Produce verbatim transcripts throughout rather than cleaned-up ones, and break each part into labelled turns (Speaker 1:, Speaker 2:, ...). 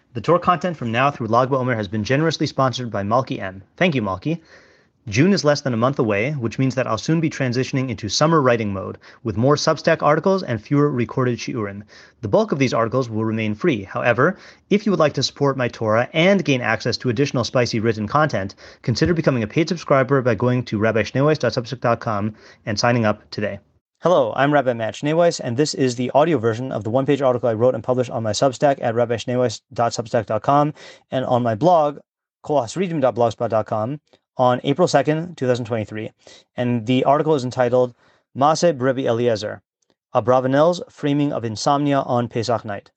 Speaker 1: The Torah content from now through Lag BaOmer has been generously sponsored by Malki M. Thank you, Malki. June is less than a month away, which means that I'll soon be transitioning into summer writing mode, with more Substack articles and fewer recorded shiurim. The bulk of these articles will remain free. However, if you would like to support my Torah and gain access to additional spicy written content, consider becoming a paid subscriber by going to rabbi schneeweiss dot substack dot com and signing up today. Hello, I'm Rabbi Matt Schneeweiss, and this is the audio version of the one-page article I wrote and published on my Substack at rabbi schneeweiss dot substack dot com and on my blog, kol hasridim dot blogspot dot com, on April second, twenty twenty-three. And the article is entitled Maaseh B'Rebbe Eliezer, Abravanel's Framing of Insomnia on Pesach Night.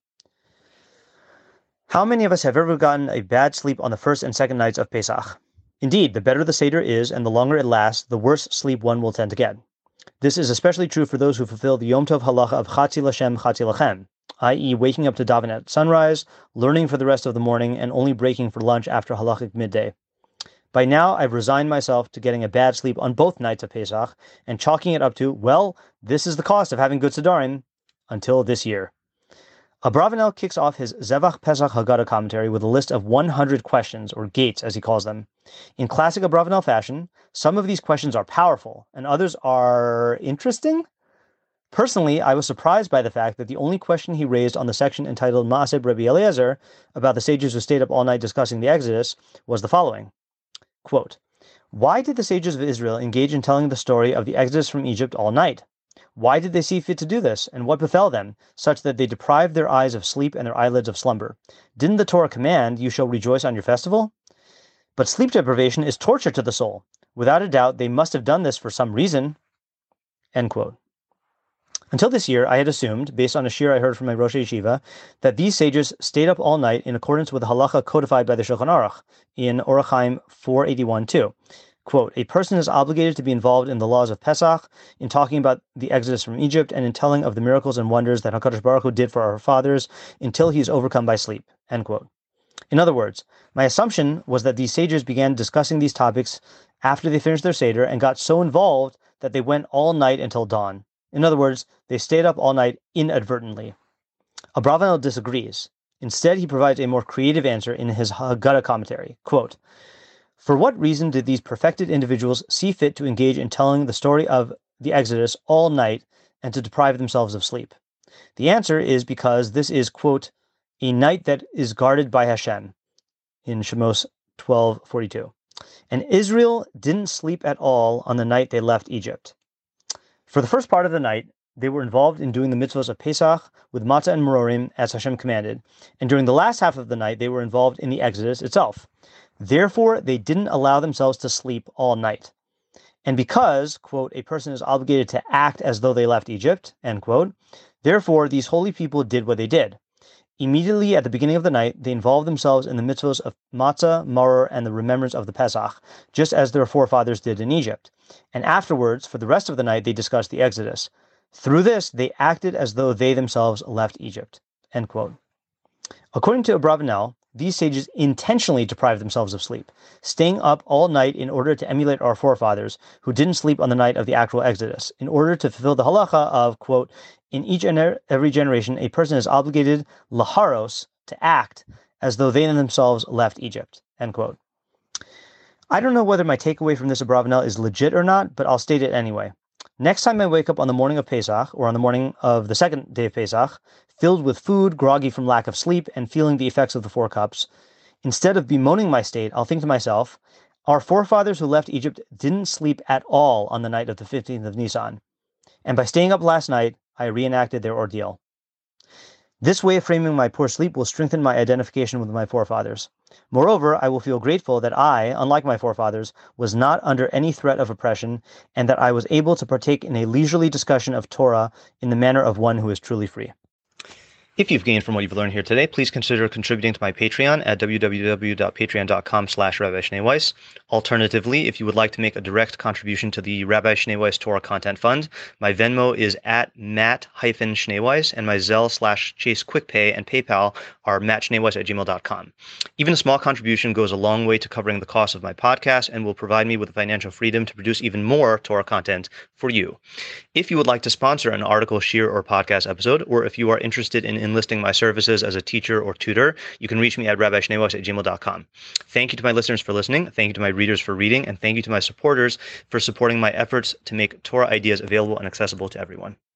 Speaker 1: How many of us have ever gotten a bad sleep on the first and second nights of Pesach? Indeed, the better the Seder is and the longer it lasts, the worse sleep one will tend to get. This is especially true for those who fulfill the Yom Tov halacha of Chatzi Lashem, Chatzi Lachem, that is waking up to daven at sunrise, learning for the rest of the morning, and only breaking for lunch after halachic midday. By now, I've resigned myself to getting a bad sleep on both nights of Pesach and chalking it up to, well, this is the cost of having good Sedarim, until this year. Abravanel kicks off his Zevach Pesach Haggadah commentary with a list of one hundred questions, or gates as he calls them. In classic Abravanel fashion, some of these questions are powerful, and others are interesting. Personally, I was surprised by the fact that the only question he raised on the section entitled Maaseh B'Rebbe Eliezer, about the sages who stayed up all night discussing the Exodus, was the following. Quote, why did the sages of Israel engage in telling the story of the Exodus from Egypt all night? Why did they see fit to do this, and what befell them, such that they deprived their eyes of sleep and their eyelids of slumber? Didn't the Torah command, you shall rejoice on your festival? But sleep deprivation is torture to the soul. Without a doubt, they must have done this for some reason. End quote. Until this year, I had assumed, based on a shir I heard from my Rosh Yeshiva, that these sages stayed up all night in accordance with the halacha codified by the Shulchan Aruch in Orach Chaim four eighty-one two. Quote, a person is obligated to be involved in the laws of Pesach, in talking about the Exodus from Egypt, and in telling of the miracles and wonders that HaKadosh Baruch Hu did for our fathers until he is overcome by sleep. End quote. In other words, my assumption was that these sages began discussing these topics after they finished their Seder and got so involved that they went all night until dawn. In other words, they stayed up all night inadvertently. Abravanel disagrees. Instead, he provides a more creative answer in his Haggadah commentary. Quote, for what reason did these perfected individuals see fit to engage in telling the story of the Exodus all night and to deprive themselves of sleep? The answer is because this is, quote, a night that is guarded by Hashem, in Shemos twelve forty-two. And Israel didn't sleep at all on the night they left Egypt. For the first part of the night, they were involved in doing the mitzvahs of Pesach with matzah and merorim as Hashem commanded, and during the last half of the night, they were involved in the Exodus itself. Therefore, they didn't allow themselves to sleep all night. And because, quote, a person is obligated to act as though they left Egypt, end quote, therefore, these holy people did what they did. Immediately at the beginning of the night, they involved themselves in the mitzvahs of matzah, maror, and the remembrance of the Pesach, just as their forefathers did in Egypt. And afterwards, for the rest of the night, they discussed the Exodus. Through this, they acted as though they themselves left Egypt. End quote. According to Abravanel, these sages intentionally deprived themselves of sleep, staying up all night in order to emulate our forefathers, who didn't sleep on the night of the actual Exodus, in order to fulfill the halacha of, quote, in each and every generation, a person is obligated, laharos, to act as though they themselves left Egypt, end quote. I don't know whether my takeaway from this Abravanel is legit or not, but I'll state it anyway. Next time I wake up on the morning of Pesach, or on the morning of the second day of Pesach, filled with food, groggy from lack of sleep, and feeling the effects of the four cups, instead of bemoaning my state, I'll think to myself, our forefathers who left Egypt didn't sleep at all on the night of the fifteenth of Nisan, and by staying up last night, I reenacted their ordeal. This way of framing my poor sleep will strengthen my identification with my forefathers. Moreover, I will feel grateful that I, unlike my forefathers, was not under any threat of oppression, and that I was able to partake in a leisurely discussion of Torah in the manner of one who is truly free. If you've gained from what you've learned here today, please consider contributing to my Patreon at w w w dot patreon dot com slash rabbi schneeweiss. Alternatively, if you would like to make a direct contribution to the Rabbi Schneeweiss Torah Content Fund, my Venmo is at Matt-Schneeweiss, and my Zelle slash Chase QuickPay and PayPal are mattschneeweiss at gmail dot com. Even a small contribution goes a long way to covering the cost of my podcast and will provide me with the financial freedom to produce even more Torah content for you. If you would like to sponsor an article, shir, or podcast episode, or if you are interested in enlisting my services as a teacher or tutor, you can reach me at rabbi schneeweiss at gmail dot com. Thank you to my listeners for listening. Thank you to my readers for reading. And thank you to my supporters for supporting my efforts to make Torah ideas available and accessible to everyone.